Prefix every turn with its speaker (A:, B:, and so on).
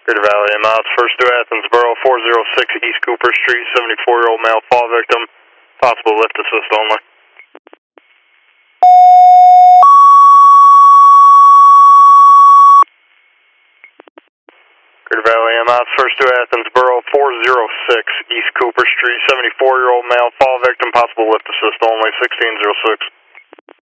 A: Greater Valley Mounts, first to Athens Borough, 406 East Cooper Street, 74-year-old male fall victim, possible lift assist only. Greater Valley Mounts, first to Athens Borough, 406 East Cooper Street, 74-year-old male fall victim, possible lift assist only, 1606.